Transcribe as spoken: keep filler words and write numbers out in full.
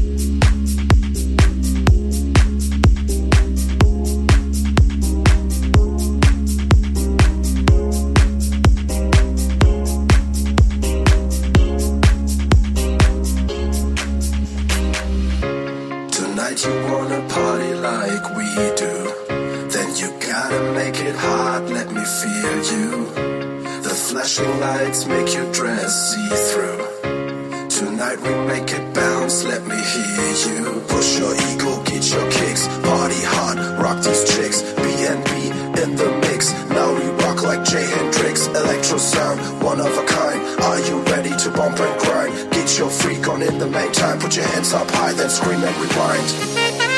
You wanna party like we do, then you gotta make it hot, let me feel you. The flashing lights make your dress see-through. Tonight we make it bounce, let me hear you. Push your ego, get your kicks, party hard, rock these chicks. B and B in the mix, now we rock like Jay Hendrix. Electro sound, one of a kind. Are you ready to bump and grind? Get your freak on in the meantime. Put your hands up high, then scream and rewind.